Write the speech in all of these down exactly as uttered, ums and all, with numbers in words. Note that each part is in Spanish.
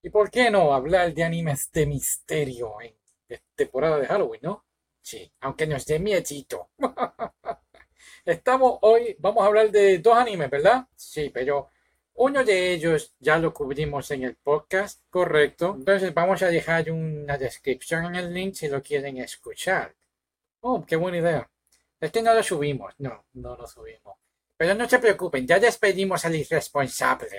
¿Y por qué no hablar de animes de misterio en temporada de Halloween, no? Sí, aunque nos dé miedito. Estamos hoy, vamos a hablar de dos animes, ¿verdad? Sí, pero uno de ellos ya lo cubrimos en el podcast, correcto. Entonces vamos a dejar una descripción en el link si lo quieren escuchar. Oh, qué buena idea. Es que no lo subimos, no, no lo subimos. Pero no se preocupen, ya despedimos al irresponsable.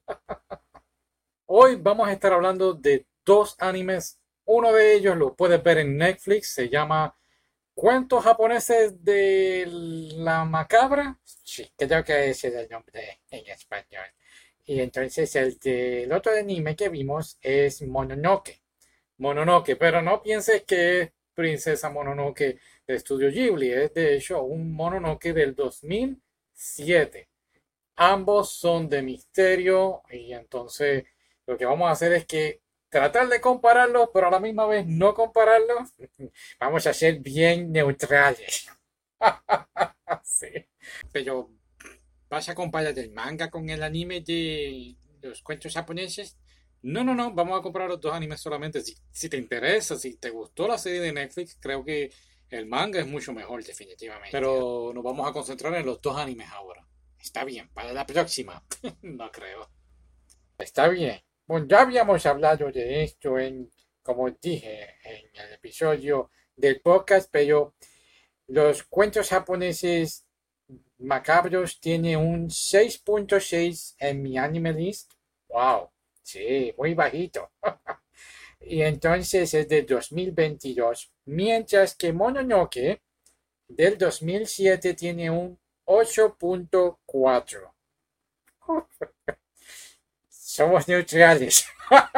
Hoy vamos a estar hablando de dos animes. Uno de ellos lo puedes ver en Netflix, se llama Cuentos japoneses de la macabra. Sí, creo que ese es el nombre en español. Y entonces el del otro anime que vimos es Mononoke. Mononoke, pero no pienses que es Princesa Mononoke de Estudio Ghibli, es de hecho un Mononoke del dos mil siete. Ambos son de misterio y entonces lo que vamos a hacer es que tratar de compararlos, pero a la misma vez no compararlos. Vamos a ser bien neutrales. Sí. Pero, ¿vas a comparar el manga con el anime de los cuentos japoneses? No, no, no, vamos a comparar los dos animes solamente. Si, si te interesa, si te gustó la serie de Netflix, creo que el manga es mucho mejor, definitivamente. Pero nos vamos a concentrar en los dos animes ahora. Está bien, para la próxima. No creo. Está bien. Bueno, ya habíamos hablado de esto en, como dije, en el episodio del podcast, pero los cuentos japoneses macabros tienen un seis punto seis en mi anime list. Wow, sí, muy bajito. Y entonces es de dos mil veintidós, mientras que Mononoke del dos mil siete tiene un ocho punto cuatro. Somos neutrales.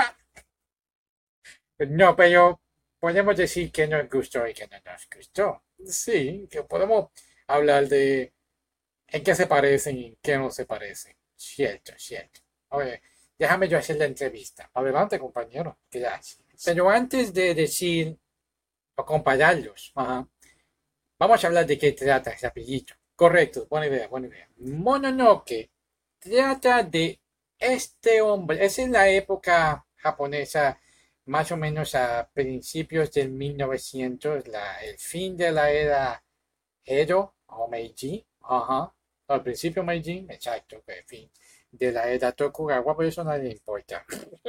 No, pero podemos decir que nos gustó y que no nos gustó. Sí, que podemos hablar de en qué se parecen y en qué no se parecen. Cierto, cierto. Oye, déjame yo hacer la entrevista. Adelante, compañero. Gracias. Pero antes de decir o compararlos, ajá, vamos a hablar de qué trata rapidito. Correcto, buena idea, buena idea. Mononoke trata de este hombre. Es en la época japonesa, más o menos a principios del mil novecientos, la, el fin de la era Edo o Meiji. Ajá. Al principio Meiji, exacto, el fin de la era Tokugawa, por eso no le importa.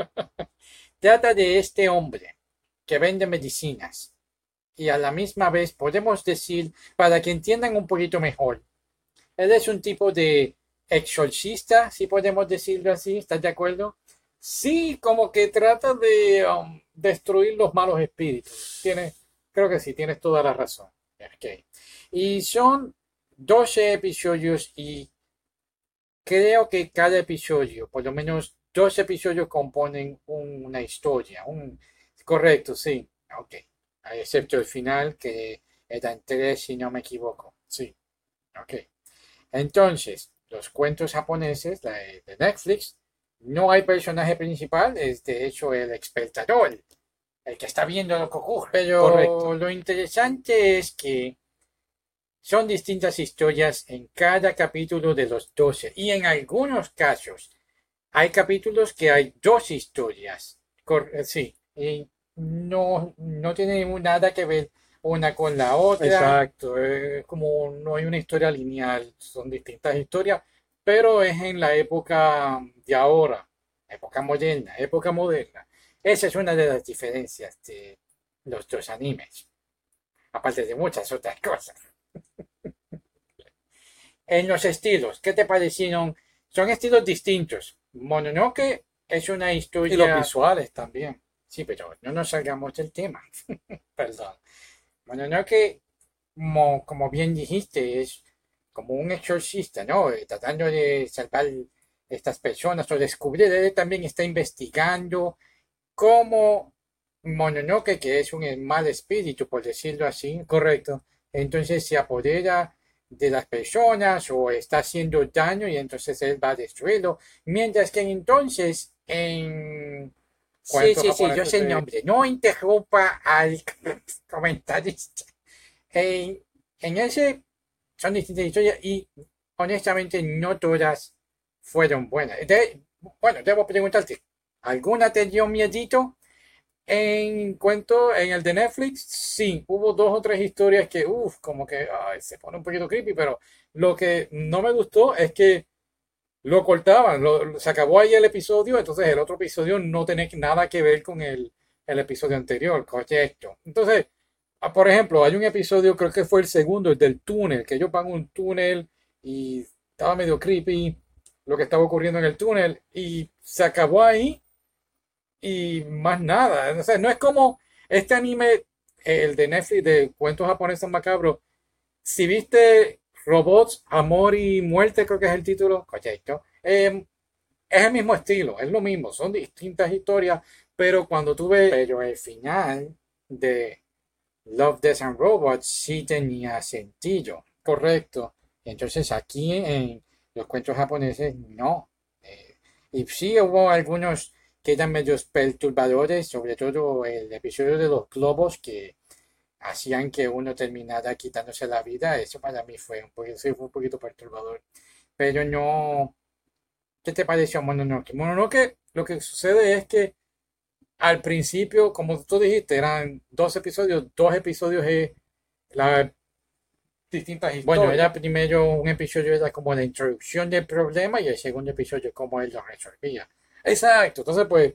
Trata de este hombre que vende medicinas y a la misma vez podemos decir, para que entiendan un poquito mejor, él es un tipo de exorcista, si podemos decirlo así, ¿estás de acuerdo? Sí, como que trata de um, destruir los malos espíritus. Tienes, creo que sí, tienes toda la razón. Okay. Y son doce episodios y creo que cada episodio, por lo menos dos episodios componen un- una historia. Un, correcto, sí. Ok. Excepto el final, que eran tres, si no me equivoco. Sí. Ok. Entonces, los cuentos japoneses de, de Netflix, no hay personaje principal, es de hecho el espectador, el que está viendo lo que ocurre. Pero correcto, lo interesante es que son distintas historias en cada capítulo de los doce y en algunos casos hay capítulos que hay dos historias. Cor- sí, y no, no tienen nada que ver una con la otra. Exacto, es como no hay una historia lineal, son distintas historias, pero es en la época de ahora, época moderna, época moderna. Esa es una de las diferencias de los dos animes, aparte de muchas otras cosas. En los estilos, ¿qué te parecieron? Son estilos distintos. Mononoke es una historia. Y los visuales también. Sí, pero no nos salgamos del tema. Perdón. Mononoke, como, como bien dijiste, es como un exorcista, ¿no? Eh, Tratando de salvar estas personas o descubrir. Él también está investigando cómo Mononoke, que es un mal espíritu, por decirlo así, correcto, entonces se apodera de las personas o está haciendo daño y entonces él va a destruirlo. Mientras que entonces en... Sí, sí, sí, yo sé el nombre. No interrumpa al comentarista. En, en ese son distintas historias y honestamente no todas fueron buenas. De- bueno, debo preguntarte, ¿Alguna te dio miedito? En cuento, en el de Netflix, sí, hubo dos o tres historias que, uff, como que ay, se pone un poquito creepy, pero lo que no me gustó es que lo cortaban, lo- se acabó ahí el episodio, entonces el otro episodio no tiene nada que ver con el, el episodio anterior, correcto. Entonces, ah, por ejemplo, hay un episodio, creo que fue el segundo, el del túnel, que ellos van a un túnel y estaba medio creepy lo que estaba ocurriendo en el túnel y se acabó ahí y más nada. O sea, no es como este anime, el de Netflix de cuentos japoneses macabros. Si viste Robots, Amor y Muerte, creo que es el título, correcto. Eh, es el mismo estilo, es lo mismo, son distintas historias, pero cuando tú ves, pero el final de Love, Death and Robots sí tenía sentido, correcto. Entonces aquí en los cuentos japoneses no. Eh, y sí hubo algunos que eran medios perturbadores, sobre todo el episodio de los globos que hacían que uno terminara quitándose la vida. Eso para mí fue un poquito, sí, fue un poquito perturbador. Pero no. ¿Qué te pareció Mononoke? Mononoke, lo que sucede es que al principio, como tú dijiste, eran dos episodios, dos episodios es las distintas historias. Bueno, era primero un episodio era como la introducción del problema y el segundo episodio como él lo resolvía. Exacto, entonces pues,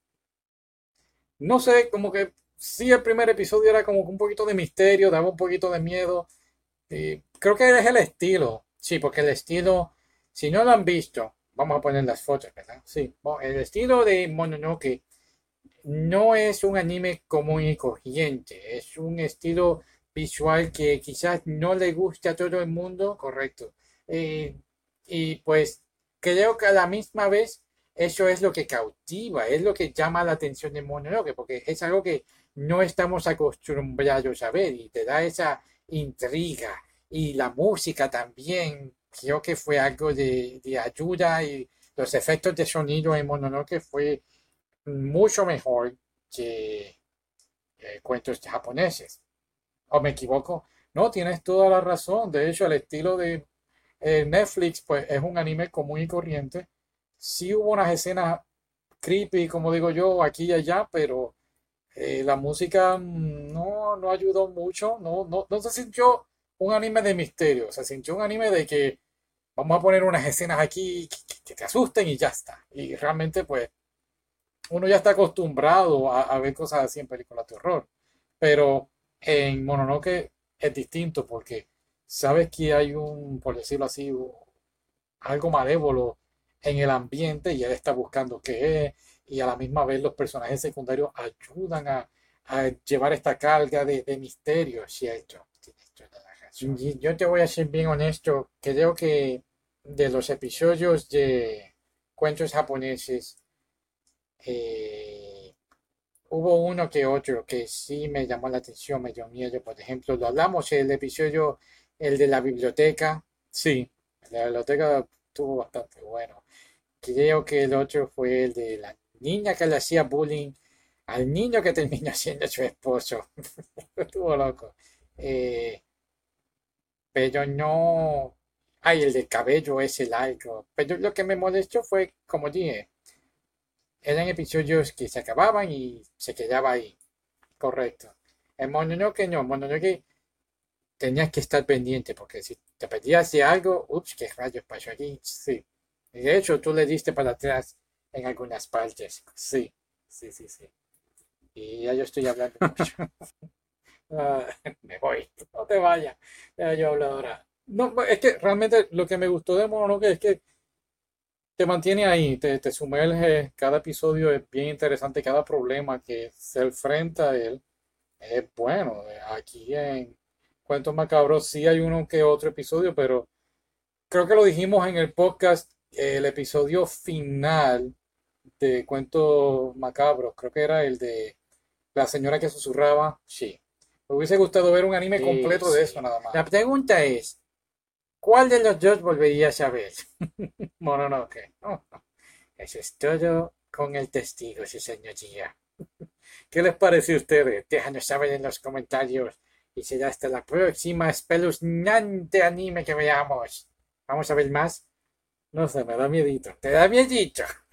no sé, como que sí el primer episodio era como un poquito de misterio, daba un poquito de miedo. Y creo que es el estilo, sí, porque el estilo, si no lo han visto, vamos a poner las fotos, ¿verdad? Sí, bueno, el estilo de Mononoke no es un anime común y corriente, es un estilo visual que quizás no le guste a todo el mundo, correcto. Eh, y pues creo que a la misma vez eso es lo que cautiva, es lo que llama la atención de Mononoke, porque es algo que no estamos acostumbrados a ver y te da esa intriga. Y la música también, creo que fue algo de, de ayuda y los efectos de sonido en Mononoke fue mucho mejor que eh, cuentos japoneses. ¿O me equivoco? No, tienes toda la razón. De hecho, el estilo de eh, Netflix, pues es un anime común y corriente. Sí hubo unas escenas creepy, como digo yo, aquí y allá, pero eh, la música mm, no, no ayudó mucho. No, no, no se sintió un anime de misterio. Se sintió un anime de que vamos a poner unas escenas aquí que, que- que te asusten y ya está. Y realmente, pues, uno ya está acostumbrado a, a ver cosas así en películas de horror. Pero en Mononoke es distinto porque sabes que hay un, por decirlo así, algo malévolo en el ambiente y él está buscando qué es. Y a la misma vez los personajes secundarios ayudan a, a llevar esta carga de, de misterio, ¿cierto? Tienes toda la razón. Y yo te voy a ser bien honesto, creo que de los episodios de cuentos japoneses, eh, hubo uno que otro que sí me llamó la atención, me dio miedo. Por ejemplo, lo hablamos el episodio, el de la biblioteca. Sí, el de la biblioteca estuvo bastante bueno. Creo que el otro fue el de la niña que le hacía bullying al niño que terminó siendo su esposo. Estuvo loco. Eh, pero no. Ay, el del cabello ese largo. Pero lo que me molestó fue, como dije, eran episodios que se acababan y se quedaba ahí. Correcto. En Mononoke no, Mononoke tenías que estar pendiente porque si te perdías de algo, ups, qué rayos pasó aquí. Sí. Y de hecho, tú le diste para atrás en algunas partes. Sí, sí, sí, sí. Y ya yo estoy hablando mucho. Ah, me voy, no te vayas. Ya yo hablo ahora. No, es que realmente lo que me gustó de Mononoke es que te mantiene ahí, te, te sumerge. Cada episodio es bien interesante, cada problema que se enfrenta a él es bueno. Aquí en Cuentos Macabros sí hay uno que otro episodio, pero creo que lo dijimos en el podcast, el episodio final de Cuentos Macabros, creo que era el de la señora que susurraba. Sí. Me hubiese gustado ver un anime sí, completo de sí. Eso nada más. La pregunta es, ¿cuál de los dos volverías a ver? Mononoke. Oh, eso es todo con el testigo, sí señoría. ¿Qué les parece a ustedes? Déjanos saber en los comentarios. Y será hasta la próxima espeluznante anime que veamos. ¿Vamos a ver más? No sé, me da miedito. ¿Te da miedito?